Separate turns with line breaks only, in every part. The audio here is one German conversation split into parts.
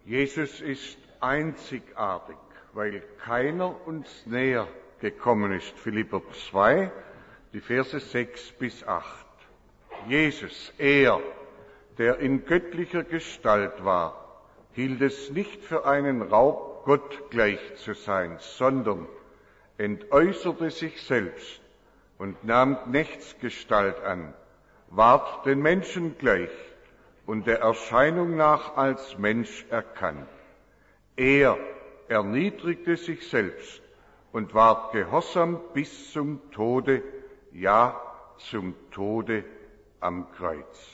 Jesus ist einzigartig, weil keiner uns näher gekommen ist. Philipper 2, die Verse 6 bis 8. Jesus, er, der in göttlicher Gestalt war, hielt es nicht für einen Raub, Gott gleich zu sein, sondern entäußerte sich selbst und nahm Knechtsgestalt an, ward den Menschen gleich und der Erscheinung nach als Mensch erkannt. Er erniedrigte sich selbst und ward gehorsam bis zum Tode, ja, zum Tode am Kreuz.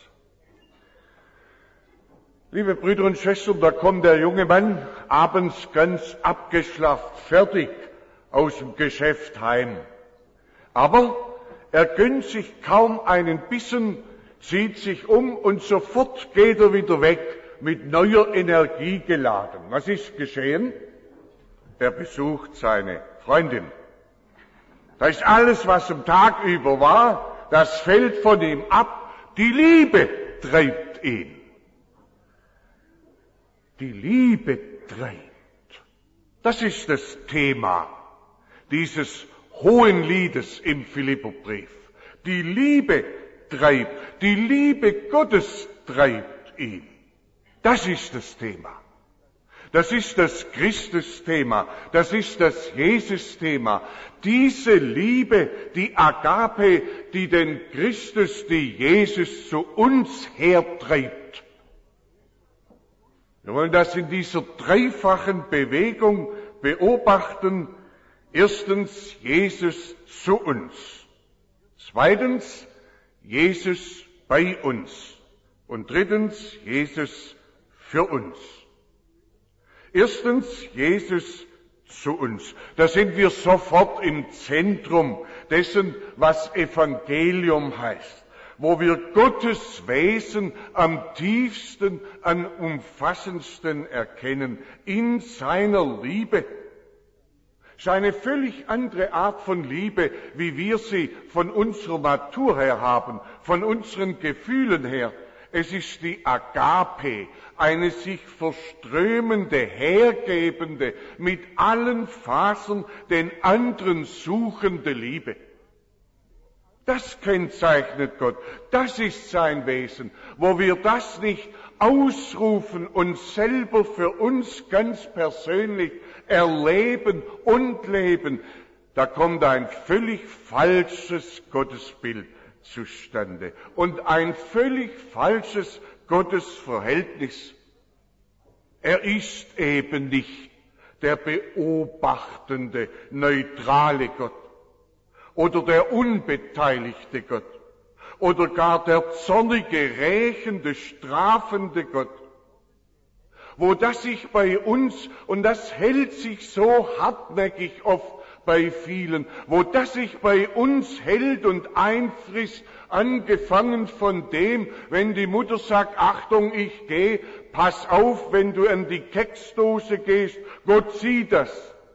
Liebe Brüder und Schwestern, da kommt der junge Mann abends ganz abgeschlafft, fertig aus dem Geschäft heim. Aber er gönnt sich kaum einen Bissen, zieht sich um und sofort geht er wieder weg, mit neuer Energie geladen. Was ist geschehen? Er besucht seine Freundin. Da ist alles, was am Tag über war, das fällt von ihm ab. Die Liebe treibt ihn. Die Liebe treibt. Das ist das Thema dieses hohen Liedes im Philipperbrief. Die Liebe treibt. Die Liebe Gottes treibt ihn. Das ist das Thema. Das ist das Christus-Thema. Das ist das Jesus-Thema. Diese Liebe, die Agape, die den Christus, die Jesus zu uns hertreibt. Wir wollen das in dieser dreifachen Bewegung beobachten. Erstens, Jesus zu uns. Zweitens, Jesus bei uns. Und drittens, Jesus für uns. Erstens, Jesus zu uns. Da sind wir sofort im Zentrum dessen, was Evangelium heißt, wo wir Gottes Wesen am tiefsten, am umfassendsten erkennen, in seiner Liebe. Es ist eine völlig andere Art von Liebe, wie wir sie von unserer Natur her haben, von unseren Gefühlen her. Es ist die Agape, eine sich verströmende, hergebende, mit allen Fasern den anderen suchende Liebe. Das kennzeichnet Gott, das ist sein Wesen. Wo wir das nicht ausrufen und selber für uns ganz persönlich erleben und leben, da kommt ein völlig falsches Gottesbild zustande und ein völlig falsches Gottesverhältnis. Er ist eben nicht der beobachtende, neutrale Gott oder der unbeteiligte Gott oder gar der zornige, rächende, strafende Gott. Wo das sich bei uns, und das hält sich so hartnäckig oft bei vielen, wo das sich bei uns hält und einfrisst, angefangen von dem, wenn die Mutter sagt, Achtung, ich gehe, pass auf, wenn du an die Keksdose gehst, Gott sieht das.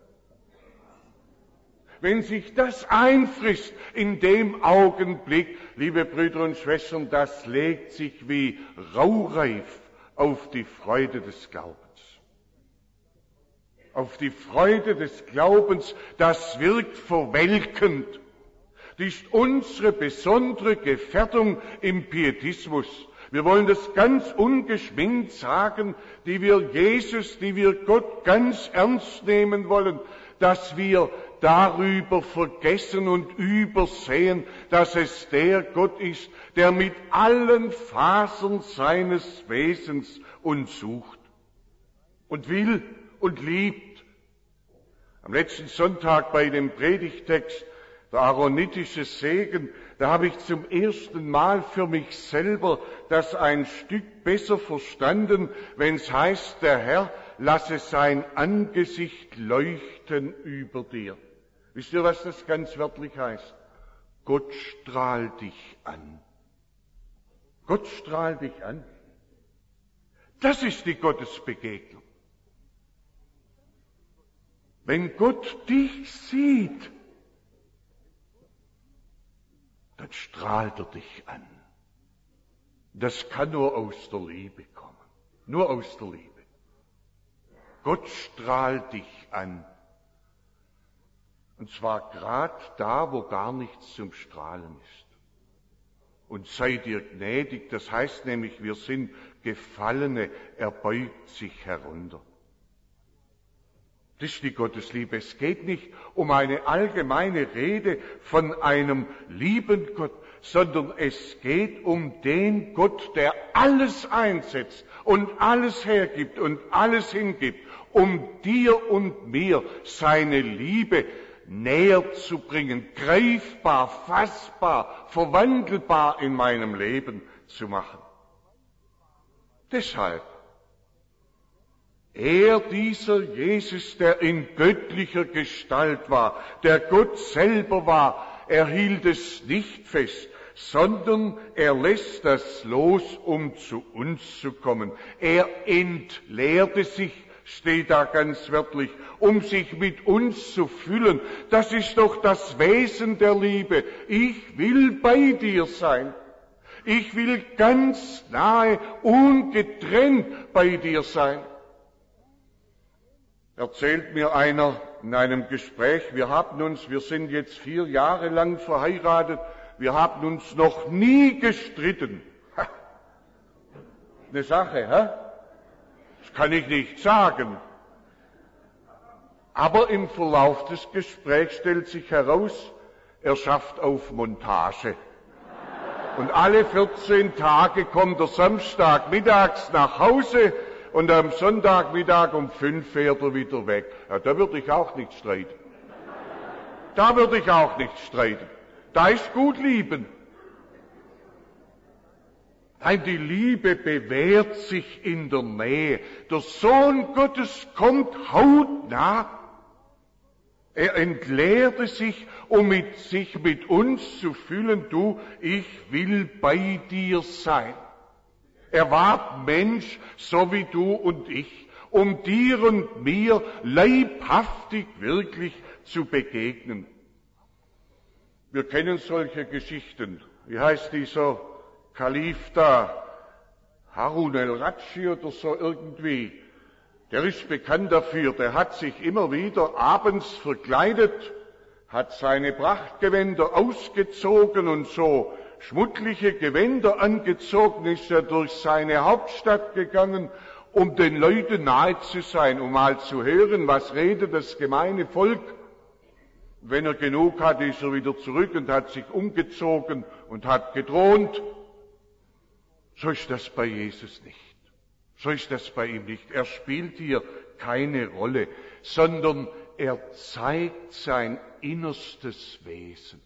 Wenn sich das einfrisst in dem Augenblick, liebe Brüder und Schwestern, das legt sich wie Raureif auf die Freude des Glaubens. Auf die Freude des Glaubens, das wirkt verwelkend. Das ist unsere besondere Gefährdung im Pietismus. Wir wollen das ganz ungeschminkt sagen, die wir Jesus, die wir Gott ganz ernst nehmen wollen, dass wir darüber vergessen und übersehen, dass es der Gott ist, der mit allen Fasern seines Wesens uns sucht und will und liebt. Am letzten Sonntag bei dem Predigtext, der aaronitische Segen, da habe ich zum ersten Mal für mich selber das ein Stück besser verstanden, wenn es heißt, der Herr lasse sein Angesicht leuchten über dir. Wisst ihr, was das ganz wörtlich heißt? Gott strahlt dich an. Gott strahlt dich an. Das ist die Gottesbegegnung. Wenn Gott dich sieht, dann strahlt er dich an. Das kann nur aus der Liebe kommen. Nur aus der Liebe. Gott strahlt dich an. Und zwar gerade da, wo gar nichts zum Strahlen ist. Und sei dir gnädig, das heißt nämlich, wir sind Gefallene, er beugt sich herunter. Das ist die Gottesliebe. Es geht nicht um eine allgemeine Rede von einem lieben Gott, sondern es geht um den Gott, der alles einsetzt und alles hergibt und alles hingibt, um dir und mir seine Liebe näher zu bringen, greifbar, fassbar, verwandelbar in meinem Leben zu machen. Deshalb, dieser Jesus, der in göttlicher Gestalt war, der Gott selber war, er hielt es nicht fest, sondern er lässt das los, um zu uns zu kommen. Er entleerte sich, steht da ganz wörtlich, um sich mit uns zu füllen. Das ist doch das Wesen der Liebe. Ich will bei dir sein. Ich will ganz nahe, ungetrennt bei dir sein. Erzählt mir einer in einem Gespräch, wir sind jetzt 4 Jahre lang verheiratet, wir haben uns noch nie gestritten. Eine Sache, das kann ich nicht sagen. Aber im Verlauf des Gesprächs stellt sich heraus, er schafft auf Montage. Und alle 14 Tage kommt er Samstag mittags nach Hause und am Sonntagmittag um 5 fährt er wieder weg. Ja, da würde ich auch nicht streiten. Da ist gut lieben. Nein, die Liebe bewährt sich in der Nähe. Der Sohn Gottes kommt hautnah. Er entleerte sich, um sich mit uns zu fühlen. Du, ich will bei dir sein. Er ward Mensch, so wie du und ich, um dir und mir leibhaftig wirklich zu begegnen. Wir kennen solche Geschichten. Wie heißt dieser Kalif da? Harun el-Rashid oder so irgendwie. Der ist bekannt dafür, der hat sich immer wieder abends verkleidet, hat seine Prachtgewänder ausgezogen und so schmuddliche Gewänder angezogen, ist er durch seine Hauptstadt gegangen, um den Leuten nahe zu sein, um mal zu hören, was redet das gemeine Volk. Wenn er genug hatte, ist er wieder zurück und hat sich umgezogen und hat gedroht. So ist das bei Jesus nicht. So ist das bei ihm nicht. Er spielt hier keine Rolle, sondern er zeigt sein innerstes Wesen.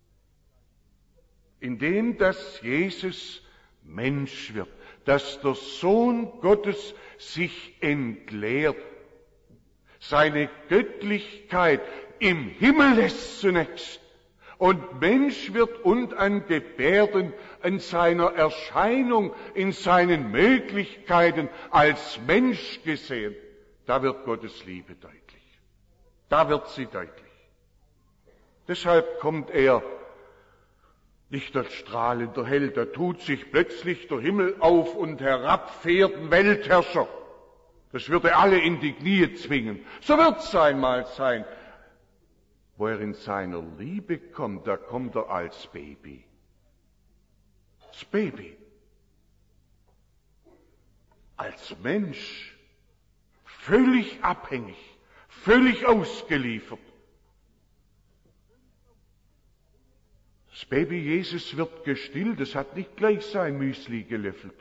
Indem dass Jesus Mensch wird, dass der Sohn Gottes sich entleert, seine Göttlichkeit im Himmel lässt zunächst und Mensch wird und an Gebärden, an seiner Erscheinung, in seinen Möglichkeiten als Mensch gesehen, da wird Gottes Liebe deutlich. Da wird sie deutlich. Deshalb kommt er nicht als strahlender Held, da tut sich plötzlich der Himmel auf und herabfährt ein Weltherrscher. Das würde alle in die Knie zwingen. So wird's einmal sein. Wo er in seiner Liebe kommt, da kommt er als Baby. Als Baby. Als Mensch. Völlig abhängig. Völlig ausgeliefert. Das Baby Jesus wird gestillt, es hat nicht gleich sein Müsli gelöffelt.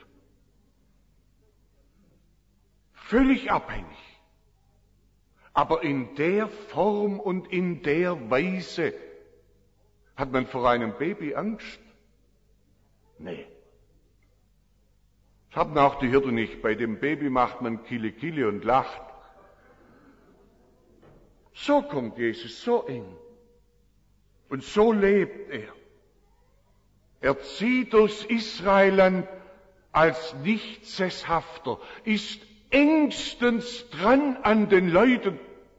Völlig abhängig. Aber in der Form und in der Weise hat man vor einem Baby Angst? Nee. Das haben auch die Hirten nicht. Bei dem Baby macht man Kille Kille und lacht. So kommt Jesus, so eng. Und so lebt er. Er zieht durchs Israelland als nicht Sesshafter, ist engstens dran an den Leuten.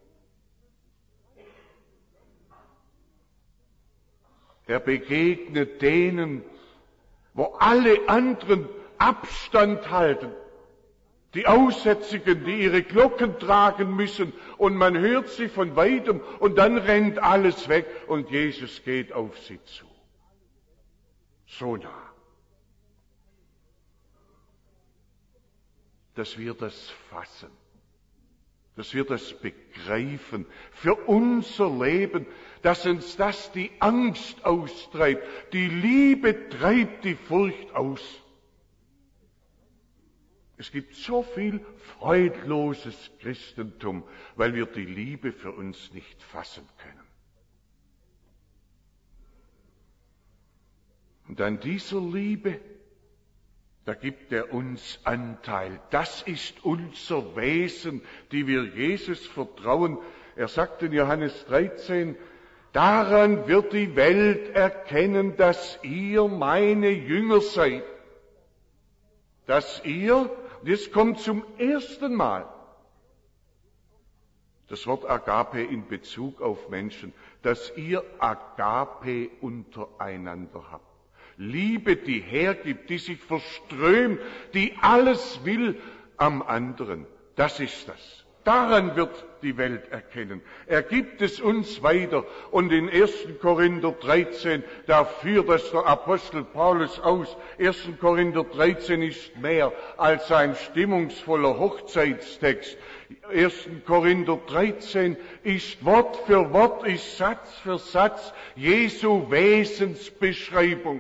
Er begegnet denen, wo alle anderen Abstand halten, Die Aussätzigen, die ihre Glocken tragen müssen und man hört sie von weitem und dann rennt alles weg und Jesus geht auf sie zu. So nah. Dass wir das fassen, dass wir das begreifen für unser Leben, dass uns das die Angst austreibt. Die Liebe treibt die Furcht aus. Es gibt so viel freudloses Christentum, weil wir die Liebe für uns nicht fassen können. Und an dieser Liebe, da gibt er uns Anteil. Das ist unser Wesen, die wir Jesus vertrauen. Er sagt in Johannes 13, daran wird die Welt erkennen, dass ihr meine Jünger seid. Dass ihr, und jetzt kommt zum ersten Mal das Wort Agape in Bezug auf Menschen, dass ihr Agape untereinander habt. Liebe, die hergibt, die sich verströmt, die alles will am anderen. Das ist das. Daran wird die Welt erkennen. Er gibt es uns weiter. Und in 1. Korinther 13, da führt das der Apostel Paulus aus. 1. Korinther 13 ist mehr als ein stimmungsvoller Hochzeitstext. 1. Korinther 13 ist Wort für Wort, ist Satz für Satz Jesu Wesensbeschreibung.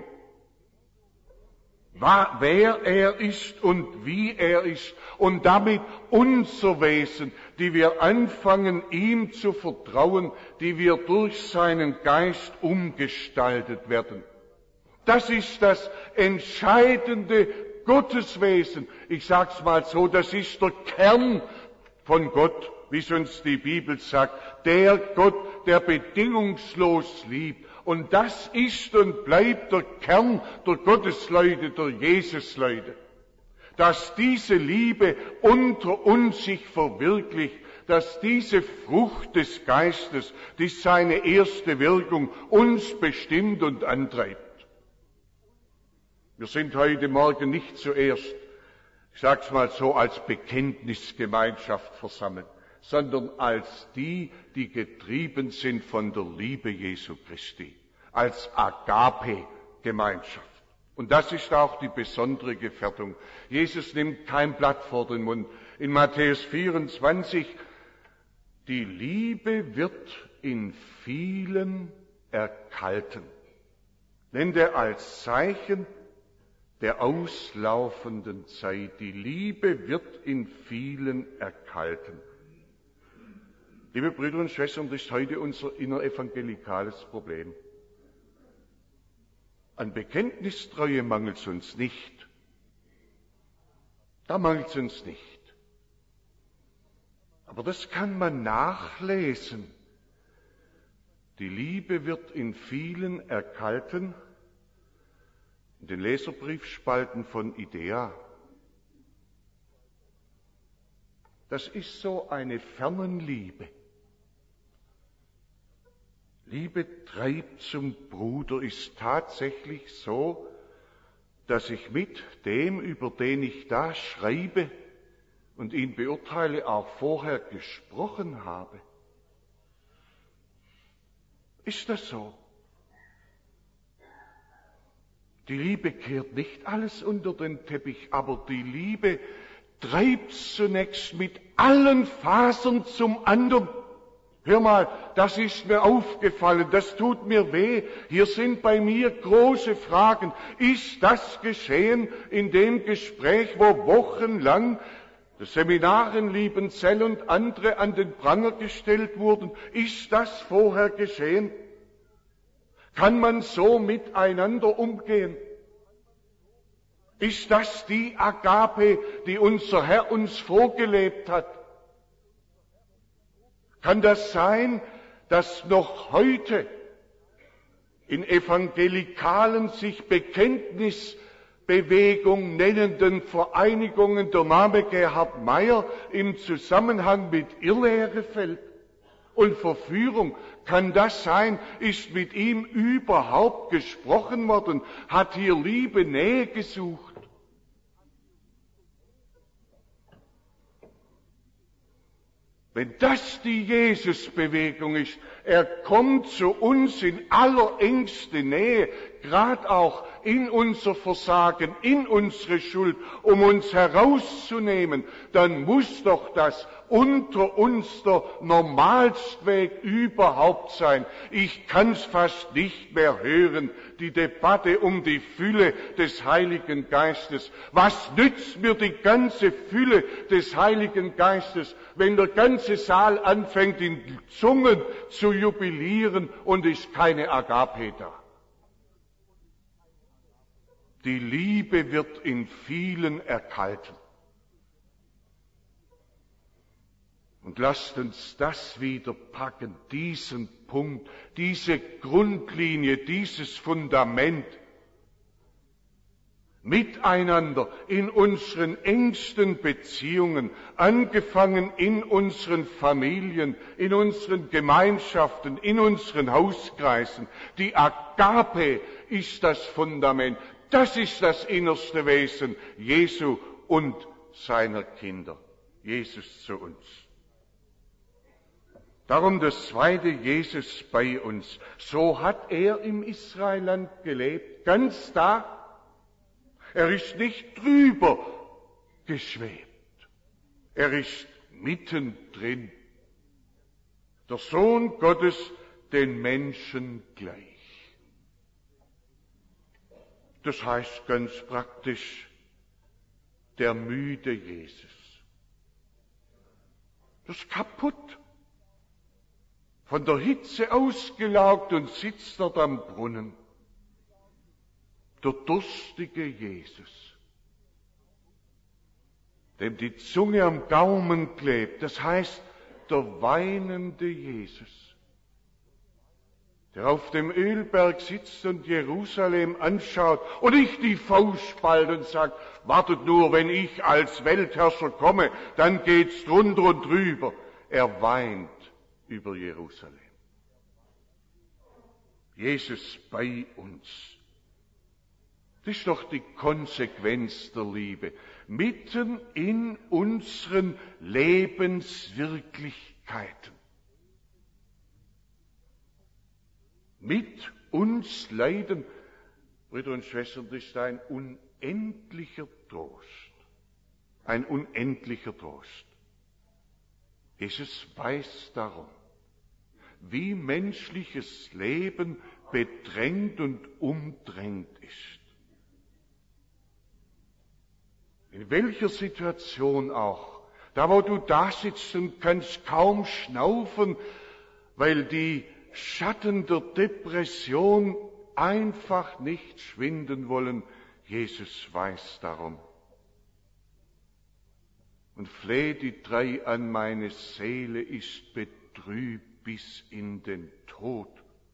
Wer er ist und wie er ist und damit unser Wesen, die wir anfangen, ihm zu vertrauen, die wir durch seinen Geist umgestaltet werden. Das ist das entscheidende Gotteswesen. Ich sag's mal so, das ist der Kern von Gott, wie es uns die Bibel sagt. Der Gott, der bedingungslos liebt. Und das ist und bleibt der Kern der Gottesleute, der Jesusleute. Dass diese Liebe unter uns sich verwirklicht, dass diese Frucht des Geistes, die seine erste Wirkung uns bestimmt und antreibt. Wir sind heute Morgen nicht zuerst, ich sag's mal so, als Bekenntnisgemeinschaft versammelt, sondern als die, die getrieben sind von der Liebe Jesu Christi, als Agape-Gemeinschaft. Und das ist auch die besondere Gefährdung. Jesus nimmt kein Blatt vor den Mund. In Matthäus 24, die Liebe wird in vielen erkalten. Nennt er als Zeichen der auslaufenden Zeit. Die Liebe wird in vielen erkalten. Liebe Brüder und Schwestern, das ist heute unser innerevangelikales Problem. An Bekenntnistreue mangelt es uns nicht. Da mangelt es uns nicht. Aber das kann man nachlesen. Die Liebe wird in vielen erkalten. In den Leserbriefspalten von Idea. Das ist so eine Fernenliebe. Liebe treibt zum Bruder ist tatsächlich so, dass ich mit dem, über den ich da schreibe und ihn beurteile, auch vorher gesprochen habe. Ist das so? Die Liebe kehrt nicht alles unter den Teppich, aber die Liebe treibt zunächst mit allen Fasern zum anderen. Hör mal, das ist mir aufgefallen, das tut mir weh. Hier sind bei mir große Fragen. Ist das geschehen in dem Gespräch, wo wochenlang das Seminar in Liebenzell und andere an den Pranger gestellt wurden? Ist das vorher geschehen? Kann man so miteinander umgehen? Ist das die Agape, die unser Herr uns vorgelebt hat? Kann das sein, dass noch heute in evangelikalen, sich Bekenntnisbewegung nennenden Vereinigungen der Name Gerhard Meyer im Zusammenhang mit Irrlehre fällt und Verführung? Kann das sein? Ist mit ihm überhaupt gesprochen worden? Hat hier Liebe Nähe gesucht? Wenn das die Jesusbewegung ist, er kommt zu uns in allerengste Nähe, gerade auch in unser Versagen, in unsere Schuld, um uns herauszunehmen, dann muss doch das unter uns der normalste Weg überhaupt sein. Ich kann's fast nicht mehr hören, die Debatte um die Fülle des Heiligen Geistes. Was nützt mir die ganze Fülle des Heiligen Geistes, wenn der ganze Saal anfängt, in Zungen zu jubilieren und ist keine Agape da? Die Liebe wird in vielen erkalten. Und lasst uns das wieder packen, diesen Punkt, diese Grundlinie, dieses Fundament, miteinander in unseren engsten Beziehungen, angefangen in unseren Familien, in unseren Gemeinschaften, in unseren Hauskreisen. Die Agape ist das Fundament, das ist das innerste Wesen Jesu und seiner Kinder. Jesus zu uns. Darum das zweite, Jesus bei uns. So hat er im Israelland gelebt, ganz da. Er ist nicht drüber geschwebt. Er ist mittendrin. Der Sohn Gottes den Menschen gleich. Das heißt ganz praktisch, der müde Jesus. Das ist kaputt. Von der Hitze ausgelaugt und sitzt dort am Brunnen. Der durstige Jesus, dem die Zunge am Gaumen klebt, das heißt der weinende Jesus, der auf dem Ölberg sitzt und Jerusalem anschaut und nicht die Faust spaltet und sagt, wartet nur, wenn ich als Weltherrscher komme, dann geht's drunter und drüber. Er weint über Jerusalem. Jesus bei uns. Das ist doch die Konsequenz der Liebe. Mitten in unseren Lebenswirklichkeiten. Mit uns leiden, Brüder und Schwestern, das ist ein unendlicher Trost. Ein unendlicher Trost. Jesus weiß darum, wie menschliches Leben bedrängt und umdrängt ist. In welcher Situation auch, da wo du da sitzt und kannst kaum schnaufen, weil die Schatten der Depression einfach nicht schwinden wollen, Jesus weiß darum. Und flehe die drei an, meine Seele ist betrübt bis in den Tod.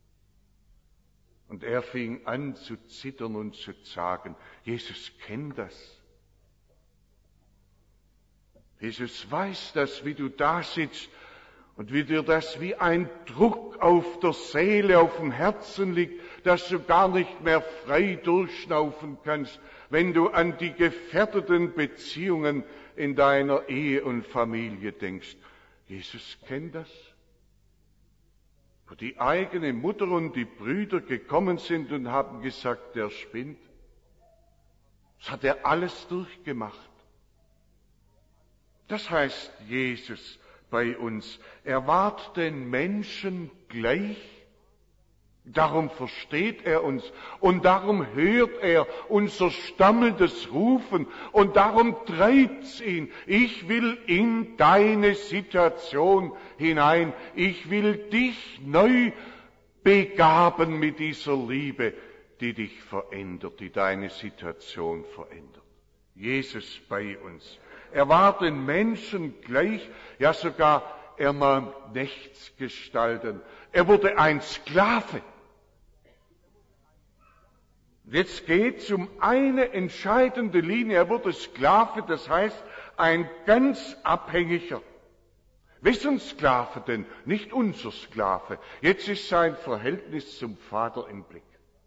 Und er fing an zu zittern und zu zagen. Jesus kennt das. Jesus weiß das, wie du da sitzt und wie dir das wie ein Druck auf der Seele, auf dem Herzen liegt, dass du gar nicht mehr frei durchschnaufen kannst, wenn du an die gefährdeten Beziehungen in deiner Ehe und Familie denkst. Jesus kennt das. Wo die eigene Mutter und die Brüder gekommen sind und haben gesagt, der spinnt. Das hat er alles durchgemacht. Das heißt Jesus bei uns. Er ward den Menschen gleich. Darum versteht er uns und darum hört er unser stammelndes Rufen und darum treibt's ihn. Ich will in deine Situation hinein. Ich will dich neu begaben mit dieser Liebe, die dich verändert, die deine Situation verändert. Jesus bei uns. Er war den Menschen gleich, ja sogar er nahm Knechtsgestalten. Er wurde ein Sklave. Jetzt geht's um eine entscheidende Linie. Er wurde Sklave, das heißt ein ganz Abhängiger. Wessen Sklave denn? Nicht unser Sklave. Jetzt ist sein Verhältnis zum Vater im Blick.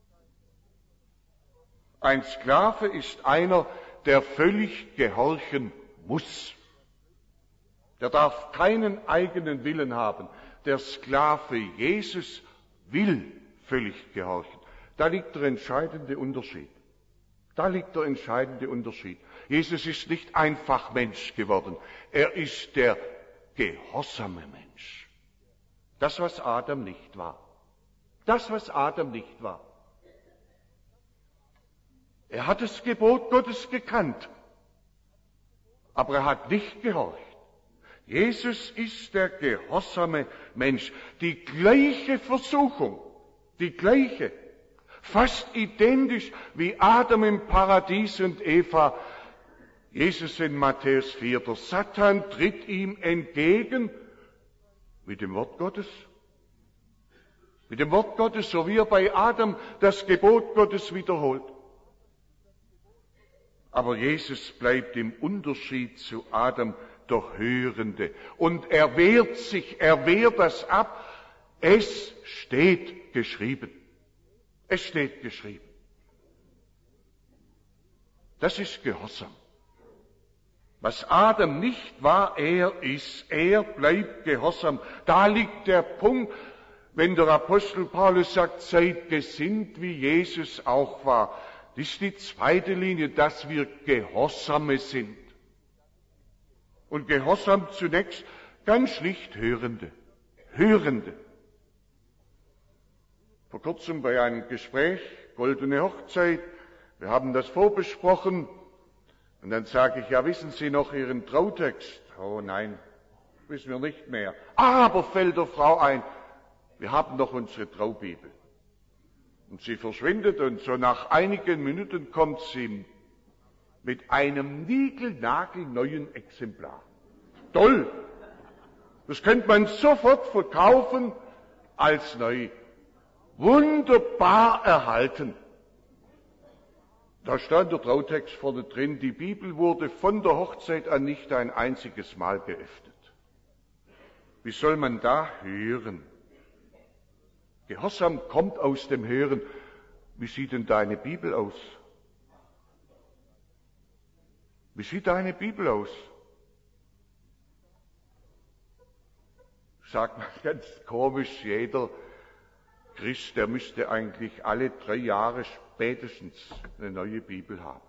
Ein Sklave ist einer, der völlig gehorchen muss. Der darf keinen eigenen Willen haben. Der Sklave Jesus will völlig gehorchen. Da liegt der entscheidende Unterschied. Da liegt der entscheidende Unterschied. Jesus ist nicht einfach Mensch geworden. Er ist der gehorsame Mensch. Das, was Adam nicht war. Das, was Adam nicht war. Er hat das Gebot Gottes gekannt, aber er hat nicht gehorcht. Jesus ist der gehorsame Mensch. Die gleiche Versuchung, die gleiche, fast identisch wie Adam im Paradies und Eva. Jesus in Matthäus 4, der Satan tritt ihm entgegen mit dem Wort Gottes. Mit dem Wort Gottes, so wie er bei Adam das Gebot Gottes wiederholt. Aber Jesus bleibt im Unterschied zu Adam der Hörende. Und er wehrt sich, er wehrt das ab. Es steht geschrieben. Es steht geschrieben. Das ist Gehorsam. Was Adam nicht war, er ist, er bleibt gehorsam. Da liegt der Punkt, wenn der Apostel Paulus sagt, seid gesinnt, wie Jesus auch war. Das ist die zweite Linie, dass wir Gehorsame sind. Und Gehorsam zunächst ganz schlicht Hörende. Hörende. Vor kurzem bei einem Gespräch, Goldene Hochzeit, wir haben das vorbesprochen, und dann sage ich, ja, wissen Sie noch Ihren Trautext? Oh nein, wissen wir nicht mehr. Aber fällt der Frau ein, wir haben noch unsere Traubibel. Und sie verschwindet und so nach einigen Minuten kommt sie mit einem niegelnagelneuen Exemplar. Toll! Das könnte man sofort verkaufen als neu. Wunderbar erhalten. Da stand der Trautext vorne drin, die Bibel wurde von der Hochzeit an nicht ein einziges Mal geöffnet. Wie soll man da hören? Gehorsam kommt aus dem Hören. Wie sieht denn deine Bibel aus? Wie sieht deine Bibel aus? Sagt man ganz komisch, jeder Christ, der müsste eigentlich alle 3 Jahre spätestens eine neue Bibel haben.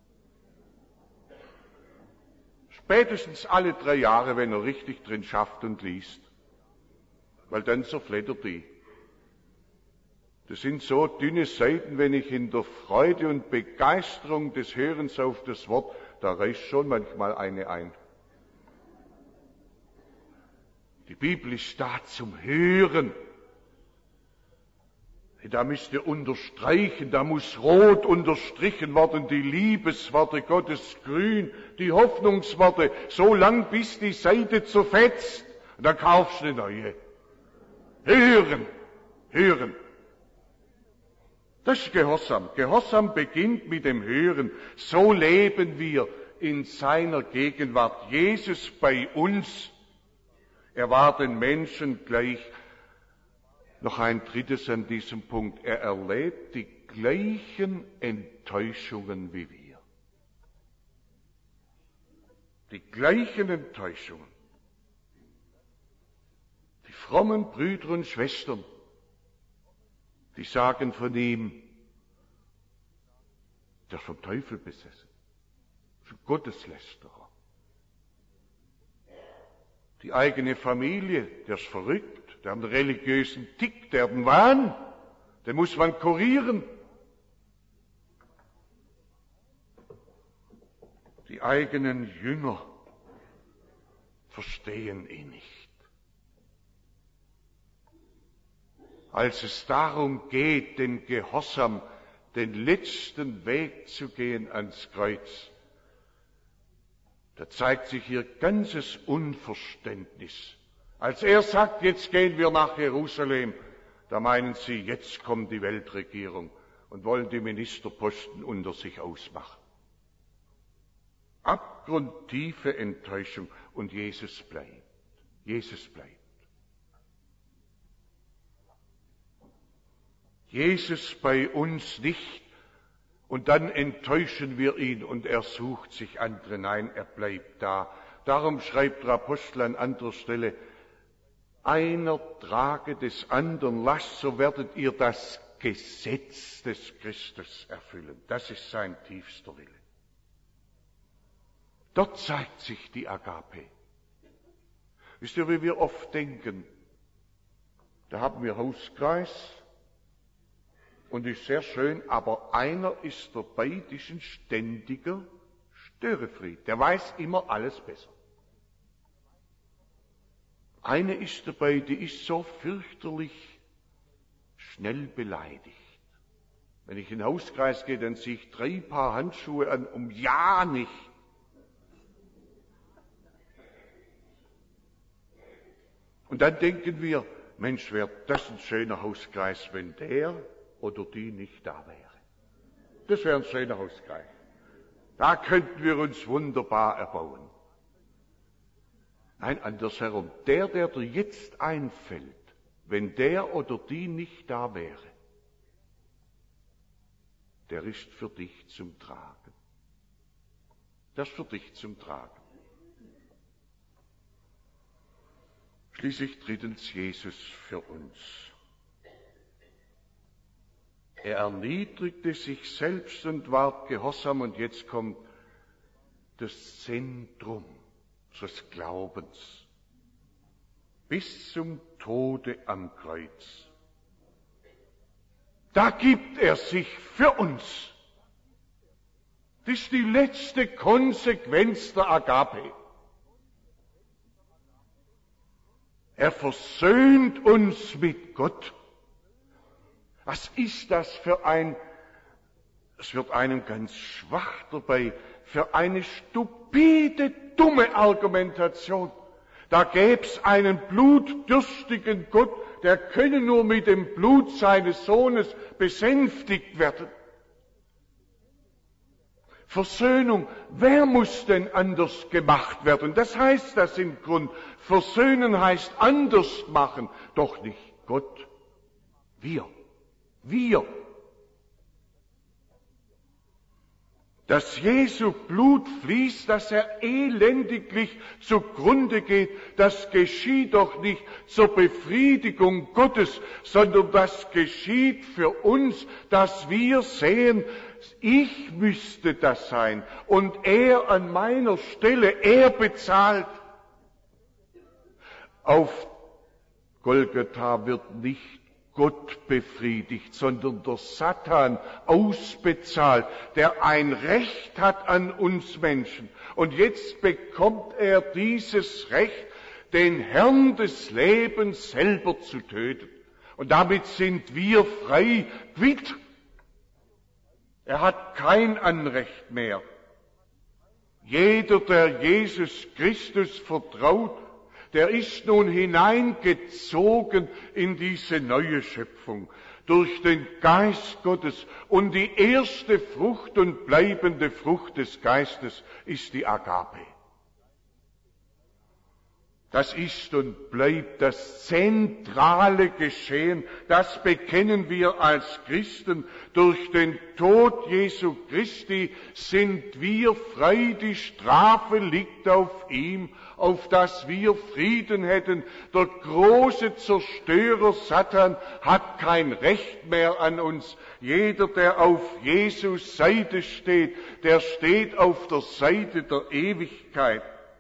Spätestens alle 3 Jahre, wenn er richtig drin schafft und liest. Weil dann zerfleddert die. Das sind so dünne Seiten, wenn ich in der Freude und Begeisterung des Hörens auf das Wort, da reißt schon manchmal eine ein. Die Bibel ist da zum Hören. Da müsst ihr unterstreichen, da muss rot unterstrichen werden, die Liebesworte Gottes grün, die Hoffnungsworte, so lang bis die Seite zerfetzt. Und dann kaufst du eine neue. Hören, hören. Das ist Gehorsam. Gehorsam beginnt mit dem Hören. So leben wir in seiner Gegenwart. Jesus bei uns. Er war den Menschen gleich. Noch ein drittes an diesem Punkt. Er erlebt die gleichen Enttäuschungen wie wir. Die gleichen Enttäuschungen. Die frommen Brüder und Schwestern, die sagen von ihm, der ist vom Teufel besessen, ist ein Gotteslästerer. Die eigene Familie, der ist verrückt, der hat einen religiösen Tick, der hat einen Wahn, den muss man kurieren. Die eigenen Jünger verstehen ihn nicht. Als es darum geht, den Gehorsam, den letzten Weg zu gehen ans Kreuz, da zeigt sich ihr ganzes Unverständnis. Als er sagt, jetzt gehen wir nach Jerusalem, da meinen sie, jetzt kommt die Weltregierung und wollen die Ministerposten unter sich ausmachen. Abgrundtiefe Enttäuschung und Jesus bleibt. Jesus bleibt. Jesus bei uns nicht und dann enttäuschen wir ihn und er sucht sich andere. Nein, er bleibt da. Darum schreibt der Apostel an anderer Stelle, einer trage des anderen Last, so werdet ihr das Gesetz des Christus erfüllen. Das ist sein tiefster Wille. Dort zeigt sich die Agape. Wisst ihr, wie wir oft denken, da haben wir Hauskreis und ist sehr schön, aber einer ist dabei, die ist ein ständiger Störefried. Der weiß immer alles besser. Eine ist dabei, die ist so fürchterlich schnell beleidigt. Wenn ich in den Hauskreis gehe, dann ziehe ich 3 Paar Handschuhe an, um ja nicht. Und dann denken wir, Mensch, wäre das ein schöner Hauskreis, wenn der oder die nicht da wäre. Das wäre ein schöner Hauskreis. Da könnten wir uns wunderbar erbauen. Nein, andersherum, der dir jetzt einfällt, wenn der oder die nicht da wäre, der ist für dich zum Tragen. Das ist für dich zum Tragen. Schließlich drittens Jesus für uns. Er erniedrigte sich selbst und ward gehorsam, und jetzt kommt das Zentrum unseres Glaubens bis zum Tode am Kreuz. Da gibt er sich für uns. Das ist die letzte Konsequenz der Agape. Er versöhnt uns mit Gott. Was ist das für es wird einem ganz schwach dabei, für eine stupide, dumme Argumentation. Da gäb's einen blutdürstigen Gott, der könne nur mit dem Blut seines Sohnes besänftigt werden. Versöhnung, wer muss denn anders gemacht werden? Das heißt das im Grund. Versöhnen heißt anders machen, doch nicht Gott. Wir. Dass Jesu Blut fließt, dass er elendiglich zugrunde geht, das geschieht doch nicht zur Befriedigung Gottes, sondern das geschieht für uns, dass wir sehen, ich müsste das sein und er an meiner Stelle, er bezahlt. Auf Golgatha wird nicht Gott befriedigt, sondern der Satan ausbezahlt, der ein Recht hat an uns Menschen. Und jetzt bekommt er dieses Recht, den Herrn des Lebens selber zu töten. Und damit sind wir frei quitt. Er hat kein Anrecht mehr. Jeder, der Jesus Christus vertraut, der ist nun hineingezogen in diese neue Schöpfung durch den Geist Gottes. Und die erste Frucht und bleibende Frucht des Geistes ist die Agape. Das ist und bleibt das zentrale Geschehen. Das bekennen wir als Christen. Durch den Tod Jesu Christi sind wir frei. Die Strafe liegt auf ihm, auf dass wir Frieden hätten. Der große Zerstörer Satan hat kein Recht mehr an uns. Jeder, der auf Jesus Seite steht, der steht auf der Seite der Ewigkeit.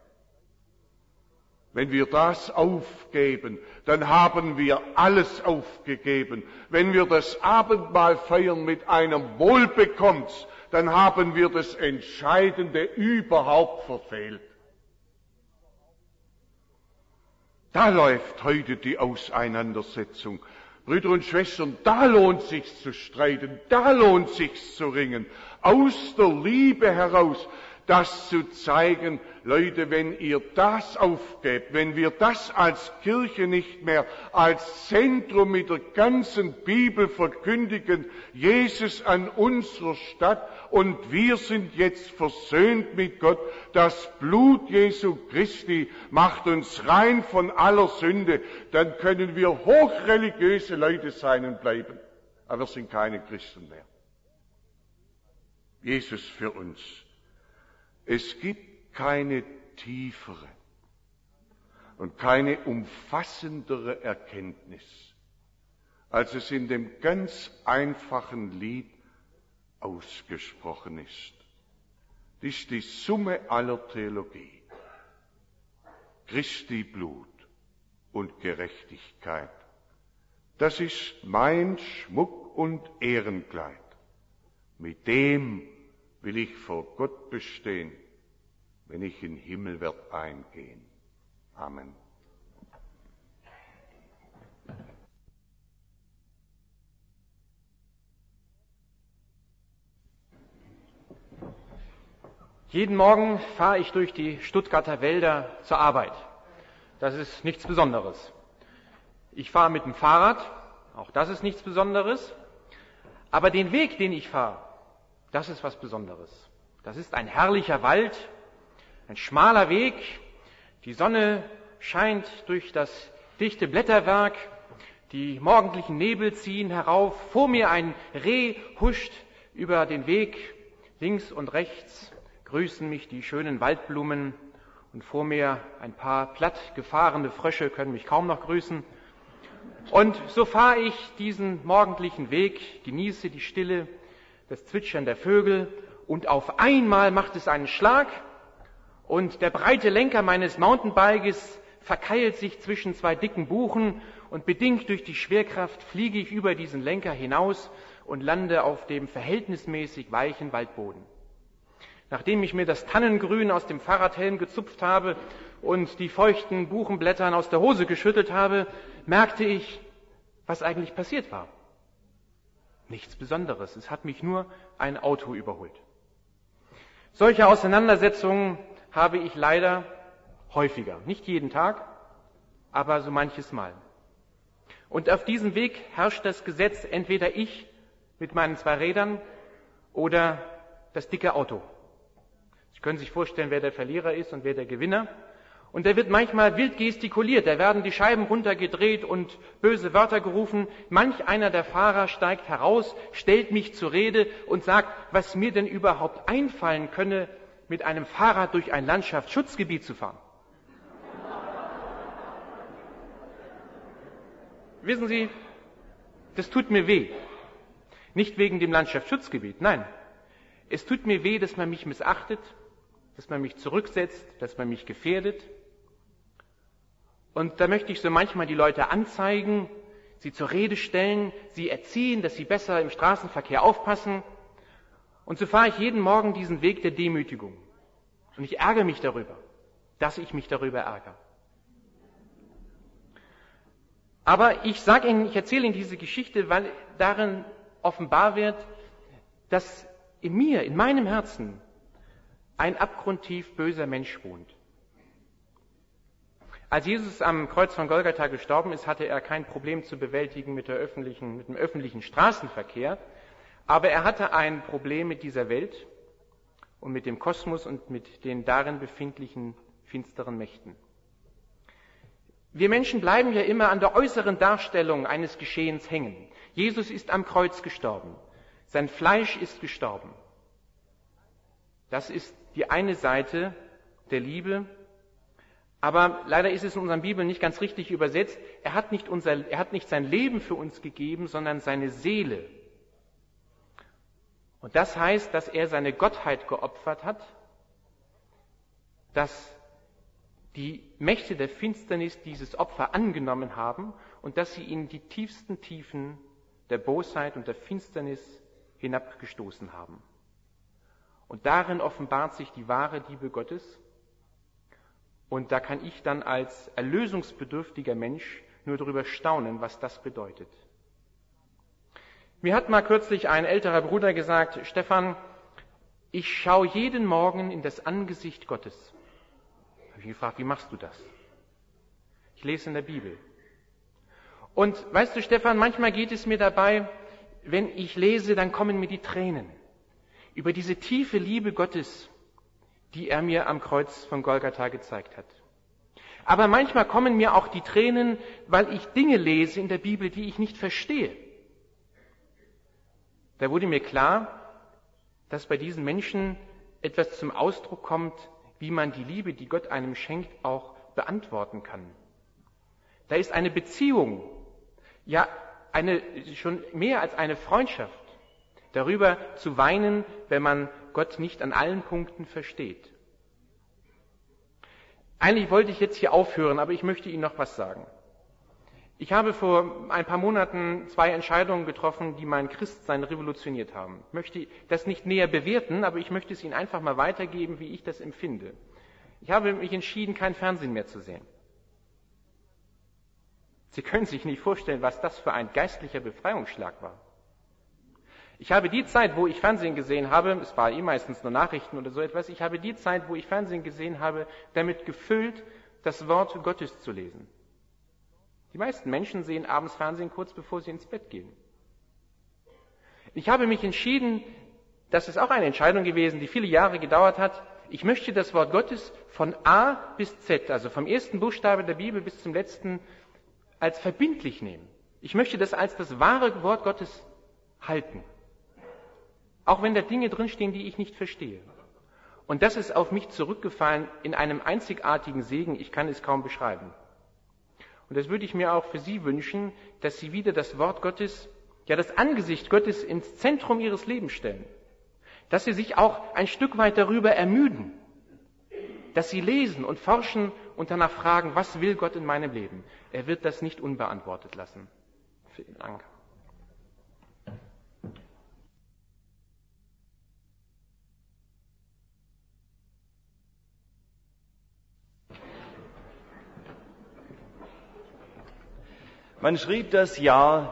Wenn wir das aufgeben, dann haben wir alles aufgegeben. Wenn wir das Abendmahl feiern mit einem Wohlbekommens, dann haben wir das Entscheidende überhaupt verfehlt. Da läuft heute die Auseinandersetzung. Brüder und Schwestern, da lohnt sich's zu streiten, da lohnt sich's zu ringen. Aus der Liebe heraus, das zu zeigen, Leute, wenn ihr das aufgebt, wenn wir das als Kirche nicht mehr als Zentrum mit der ganzen Bibel verkündigen, Jesus an unserer Stadt und wir sind jetzt versöhnt mit Gott, das Blut Jesu Christi macht uns rein von aller Sünde, dann können wir hochreligiöse Leute sein und bleiben, aber wir sind keine Christen mehr. Jesus für uns. Es gibt keine tiefere und keine umfassendere Erkenntnis, als es in dem ganz einfachen Lied ausgesprochen ist. Das ist die Summe aller Theologie. Christi Blut und Gerechtigkeit. Das ist mein Schmuck und Ehrenkleid. Mit dem will ich vor Gott bestehen, wenn ich in den Himmel werd eingehen. Amen.
Jeden Morgen fahre ich durch die Stuttgarter Wälder zur Arbeit. Das ist nichts Besonderes. Ich fahre mit dem Fahrrad, auch das ist nichts Besonderes. Aber den Weg, den ich fahre, das ist was Besonderes. Das ist ein herrlicher Wald, ein schmaler Weg. Die Sonne scheint durch das dichte Blätterwerk, die morgendlichen Nebel ziehen herauf. Vor mir ein Reh huscht über den Weg, links und rechts grüßen mich die schönen Waldblumen und vor mir ein paar platt gefahrene Frösche können mich kaum noch grüßen. Und so fahre ich diesen morgendlichen Weg, genieße die Stille, das Zwitschern der Vögel und auf einmal macht es einen Schlag und der breite Lenker meines Mountainbikes verkeilt sich zwischen zwei dicken Buchen und bedingt durch die Schwerkraft fliege ich über diesen Lenker hinaus und lande auf dem verhältnismäßig weichen Waldboden. Nachdem ich mir das Tannengrün aus dem Fahrradhelm gezupft habe und die feuchten Buchenblättern aus der Hose geschüttelt habe, merkte ich, was eigentlich passiert war. Nichts Besonderes, es hat mich nur ein Auto überholt. Solche Auseinandersetzungen habe ich leider häufiger, nicht jeden Tag, aber so manches Mal. Und auf diesem Weg herrscht das Gesetz, entweder ich mit meinen 2 Rädern oder das dicke Auto. Sie können sich vorstellen, wer der Verlierer ist und wer der Gewinner. Und da wird manchmal wild gestikuliert, da werden die Scheiben runtergedreht und böse Wörter gerufen. Manch einer der Fahrer steigt heraus, stellt mich zur Rede und sagt, was mir denn überhaupt einfallen könne, mit einem Fahrrad durch ein Landschaftsschutzgebiet zu fahren. Wissen Sie, das tut mir weh. Nicht wegen dem Landschaftsschutzgebiet, nein. Es tut mir weh, dass man mich missachtet, dass man mich zurücksetzt, dass man mich gefährdet. Und da möchte ich so manchmal die Leute anzeigen, sie zur Rede stellen, sie erziehen, dass sie besser im Straßenverkehr aufpassen. Und so fahre ich jeden Morgen diesen Weg der Demütigung. Und ich ärgere mich darüber, dass ich mich darüber ärgere. Aber ich erzähle Ihnen diese Geschichte, weil darin offenbar wird, dass in meinem Herzen, ein abgrundtief böser Mensch wohnt. Als Jesus am Kreuz von Golgatha gestorben ist, hatte er kein Problem zu bewältigen mit dem öffentlichen Straßenverkehr, aber er hatte ein Problem mit dieser Welt und mit dem Kosmos und mit den darin befindlichen finsteren Mächten. Wir Menschen bleiben ja immer an der äußeren Darstellung eines Geschehens hängen. Jesus ist am Kreuz gestorben. Sein Fleisch ist gestorben. Das ist die eine Seite der Liebe. Aber leider ist es in unseren Bibeln nicht ganz richtig übersetzt. Er hat nicht sein Leben für uns gegeben, sondern seine Seele. Und das heißt, dass er seine Gottheit geopfert hat, dass die Mächte der Finsternis dieses Opfer angenommen haben und dass sie in die tiefsten Tiefen der Bosheit und der Finsternis hinabgestoßen haben. Und darin offenbart sich die wahre Liebe Gottes. Und da kann ich dann als erlösungsbedürftiger Mensch nur darüber staunen, was das bedeutet. Mir hat mal kürzlich ein älterer Bruder gesagt, Stefan, ich schaue jeden Morgen in das Angesicht Gottes. Da habe ich ihn gefragt, wie machst du das? Ich lese in der Bibel. Und weißt du, Stefan, manchmal geht es mir dabei, wenn ich lese, dann kommen mir die Tränen über diese tiefe Liebe Gottes, die er mir am Kreuz von Golgatha gezeigt hat. Aber manchmal kommen mir auch die Tränen, weil ich Dinge lese in der Bibel, die ich nicht verstehe. Da wurde mir klar, dass bei diesen Menschen etwas zum Ausdruck kommt, wie man die Liebe, die Gott einem schenkt, auch beantworten kann. Da ist eine Beziehung, ja, schon mehr als eine Freundschaft, darüber zu weinen, wenn man Gott nicht an allen Punkten versteht. Eigentlich wollte ich jetzt hier aufhören, aber ich möchte Ihnen noch was sagen. Ich habe vor ein paar Monaten 2 Entscheidungen getroffen, die mein Christsein revolutioniert haben. Ich möchte das nicht näher bewerten, aber ich möchte es Ihnen einfach mal weitergeben, wie ich das empfinde. Ich habe mich entschieden, kein Fernsehen mehr zu sehen. Sie können sich nicht vorstellen, was das für ein geistlicher Befreiungsschlag war. Ich habe die Zeit, wo ich Fernsehen gesehen habe, es war meistens nur Nachrichten oder so etwas, ich habe die Zeit, wo ich Fernsehen gesehen habe, damit gefüllt, das Wort Gottes zu lesen. Die meisten Menschen sehen abends Fernsehen kurz bevor sie ins Bett gehen. Ich habe mich entschieden, das ist auch eine Entscheidung gewesen, die viele Jahre gedauert hat, ich möchte das Wort Gottes von A bis Z, also vom ersten Buchstabe der Bibel bis zum letzten, als verbindlich nehmen. Ich möchte das als das wahre Wort Gottes halten. Auch wenn da Dinge drinstehen, die ich nicht verstehe. Und das ist auf mich zurückgefallen in einem einzigartigen Segen, ich kann es kaum beschreiben. Und das würde ich mir auch für Sie wünschen, dass Sie wieder das Wort Gottes, ja das Angesicht Gottes ins Zentrum Ihres Lebens stellen. Dass Sie sich auch ein Stück weit darüber ermüden. Dass Sie lesen und forschen und danach fragen, was will Gott in meinem Leben? Er wird das nicht unbeantwortet lassen. Vielen Dank.
Man schrieb das Jahr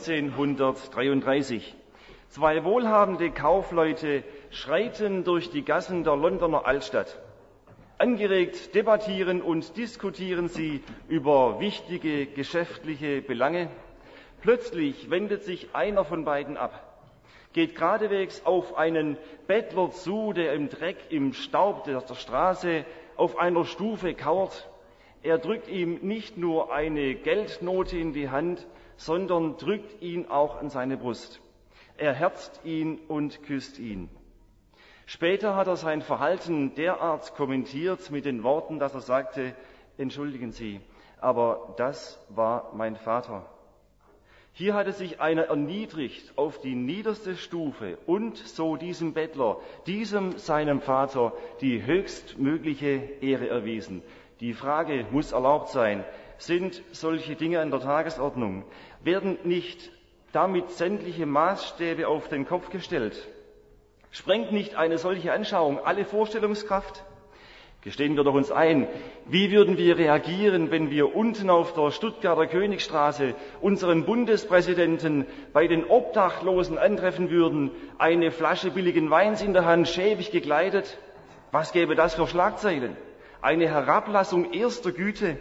1933. 2 wohlhabende Kaufleute schreiten durch die Gassen der Londoner Altstadt. Angeregt debattieren und diskutieren sie über wichtige geschäftliche Belange. Plötzlich wendet sich einer von beiden ab, geht geradewegs auf einen Bettler zu, der im Dreck, im Staub der Straße auf einer Stufe kauert. Er drückt ihm nicht nur eine Geldnote in die Hand, sondern drückt ihn auch an seine Brust. Er herzt ihn und küsst ihn. Später hat er sein Verhalten derart kommentiert mit den Worten, dass er sagte, entschuldigen Sie, aber das war mein Vater. Hier hatte sich einer erniedrigt auf die niederste Stufe und so diesem Bettler, diesem seinem Vater, die höchstmögliche Ehre erwiesen. Die Frage muss erlaubt sein, sind solche Dinge an der Tagesordnung? Werden nicht damit sämtliche Maßstäbe auf den Kopf gestellt? Sprengt nicht eine solche Anschauung alle Vorstellungskraft? Gestehen wir doch uns ein, wie würden wir reagieren, wenn wir unten auf der Stuttgarter Königstraße unseren Bundespräsidenten bei den Obdachlosen antreffen würden, eine Flasche billigen Weins in der Hand, schäbig gekleidet? Was gäbe das für Schlagzeilen? Eine Herablassung erster Güte.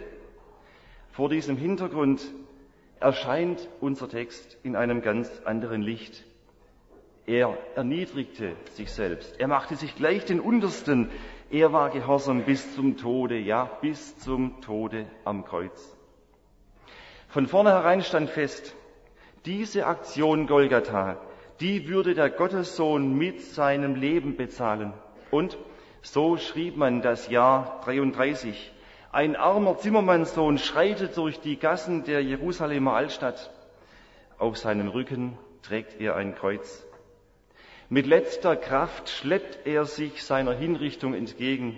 Vor diesem Hintergrund erscheint unser Text in einem ganz anderen Licht. Er erniedrigte sich selbst. Er machte sich gleich den Untersten. Er war gehorsam bis zum Tode, ja, bis zum Tode am Kreuz. Von vornherein stand fest, diese Aktion Golgatha, die würde der Gottessohn mit seinem Leben bezahlen. Und so schrieb man das Jahr 33. Ein armer Zimmermannssohn schreitet durch die Gassen der Jerusalemer Altstadt. Auf seinem Rücken trägt er ein Kreuz. Mit letzter Kraft schleppt er sich seiner Hinrichtung entgegen.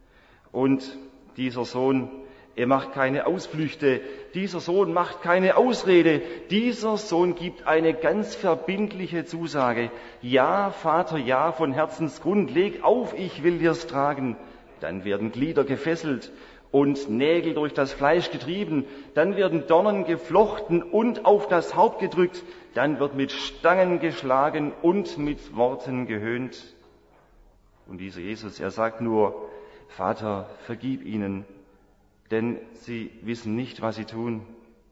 Und dieser Sohn, er macht keine Ausflüchte, dieser Sohn macht keine Ausrede, dieser Sohn gibt eine ganz verbindliche Zusage. Ja, Vater, ja, von Herzensgrund, leg auf, ich will dir's tragen. Dann werden Glieder gefesselt und Nägel durch das Fleisch getrieben, dann werden Dornen geflochten und auf das Haupt gedrückt, dann wird mit Stangen geschlagen und mit Worten gehöhnt. Und dieser Jesus, er sagt nur, Vater, vergib ihnen, denn sie wissen nicht, was sie tun.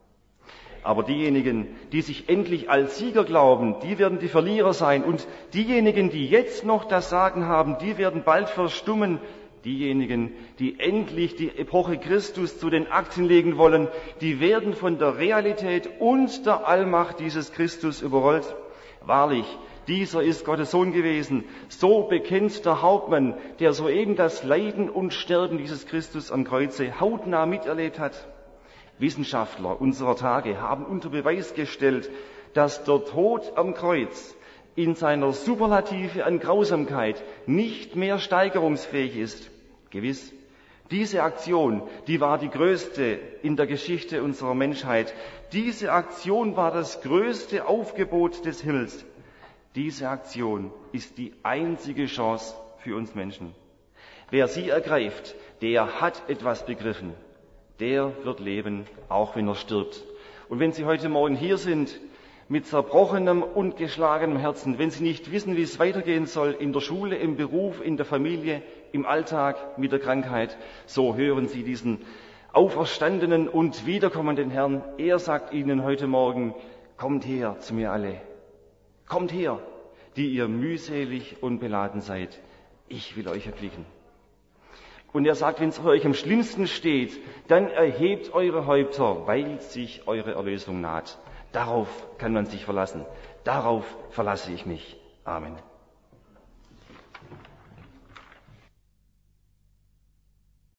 Aber diejenigen, die sich endlich als Sieger glauben, die werden die Verlierer sein. Und diejenigen, die jetzt noch das Sagen haben, die werden bald verstummen. Diejenigen, die endlich die Epoche Christus zu den Akten legen wollen, die werden von der Realität und der Allmacht dieses Christus überrollt. Wahrlich, dieser ist Gottes Sohn gewesen. So bekennt der Hauptmann, der soeben das Leiden und Sterben dieses Christus am Kreuze hautnah miterlebt hat. Wissenschaftler unserer Tage haben unter Beweis gestellt, dass der Tod am Kreuz in seiner Superlative an Grausamkeit nicht mehr steigerungsfähig ist. Gewiss, diese Aktion, die war die größte in der Geschichte unserer Menschheit. Diese Aktion war das größte Aufgebot des Himmels. Diese Aktion ist die einzige Chance für uns Menschen. Wer sie ergreift, der hat etwas begriffen. Der wird leben, auch wenn er stirbt. Und wenn Sie heute Morgen hier sind, mit zerbrochenem und geschlagenem Herzen, wenn Sie nicht wissen, wie es weitergehen soll, in der Schule, im Beruf, in der Familie, im Alltag, mit der Krankheit, so hören Sie diesen auferstandenen und wiederkommenden Herrn. Er sagt Ihnen heute Morgen, kommt her zu mir alle. Kommt her, die ihr mühselig und beladen seid. Ich will euch erquicken. Und er sagt, wenn es euch am schlimmsten steht, dann erhebt eure Häupter, weil sich eure Erlösung naht. Darauf kann man sich verlassen. Darauf verlasse ich mich. Amen.